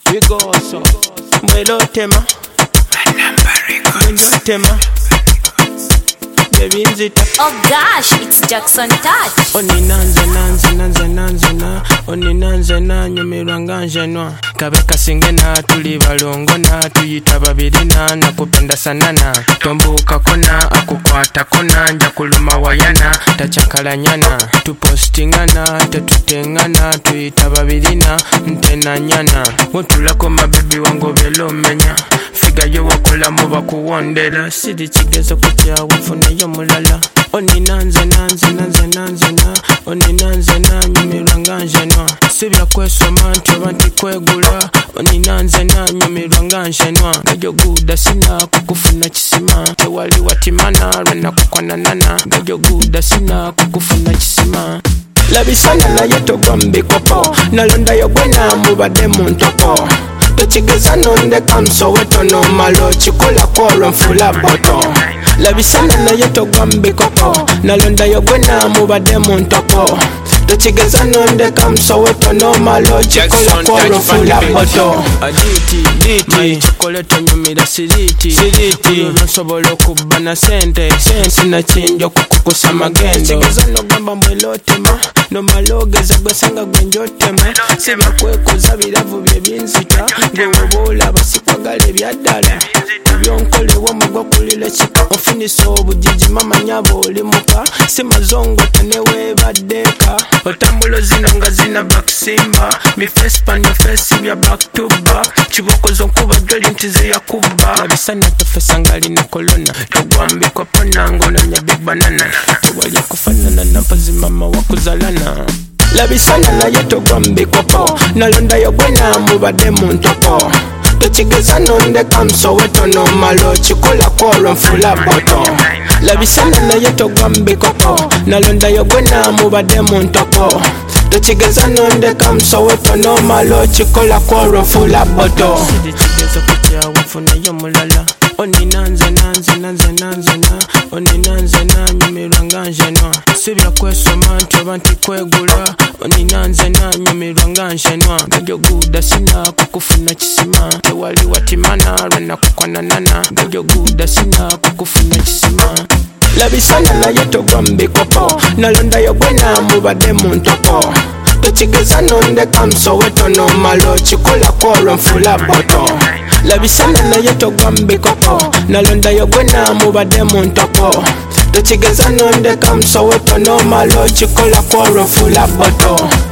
We go so Mwelo tema Mwelo tema Oh gosh, it's Jackson Touch. Oni nanze na Oni nanze na nyumirwa nganjenwa Kabeka singena tuli balongo na tuyita babiri na nakupenda sanana Tombuka kona akukwata kona nja kuluma wayana tachakalanyana tupostingana tetutengana tuyita babiri na ntena nyana Wotulako mabibi wango belo menya Figa yo wakola muba kuwondera Sidi chigezo kuchawa funa yo mulala Oni nanze na Oni nanze na nyumirwa nganjenwa Sibya kwesoma ntoba ntikwegula Oni nanze na nyumirwa nganjenwa Gajo guda sina kukufuna kisima Tewali watimana rena kukwananana Gajo guda sina kukufuna kisima Labisana na yeto gwambi kopo Nalonda yogwena mubade muntoko Tochigeza nonde kamso weto no malo Chikola kolo mfula boto Labisana na yeto gwambi kopo Nalonda yogwena mubade muntoko Tochigeza nonde kamso weto no malo Chikola kolo mfula boto Aditi Chikoleto nyumira siriti Unosobolo kubana sente Sina chinjo kukukusa magendo Tochigeza no gamba mwelo tema No malogeza gwesanga gwenjotema Siba kwekuza bilavu bye binzita Gwewobola basikwagale byaddala Byonkolewo mugwa kulile chika Ofinisa obujiji mama nyabo olimuka Simazongo tenewebaddeka Otambulo zino nga zina bakusimba Mi face pan your face bya back to back Chibokozo nkuba joli ntize ya kuba Labisana tofesa ngali na kolona Togwambi kwa pona ngona big banana Tewali kufanana na pazi mama wakuzalana Labisana na yeto gwambi kopo Nalonda yogwena mubade muntoko Tochigeza nonde kamso weto no malo Chikola kolo mfula boto Labisana na yeto gwambi kopo Nalonda yogwena mubade muntoko Tochigeza nonde kamso weto no malo Chikola kolo mfula boto Sidi chigeza kucha wafuna yo mulala Oni nanze na Oni nanze na nyumirwa nganjenwa Sibya kwesoma ntoba ntikwegula Oni nanze na nyumirwa nganjenwa Gajo guda sina kukufuna kisima Tewali watimana rena kukwananana Gajo guda sina kukufuna kisima Labisana na yeto gwambi kopo Nalonda yogwena mubade muntoko Tochigeza nonde kamso weto no malo Chikola kolo mfula boto Labisana na yeto gwambi kopo Nalonda yogwena mubade muntoko Tochigeza nonde kamso weto no malo Chikola kolo mfula boto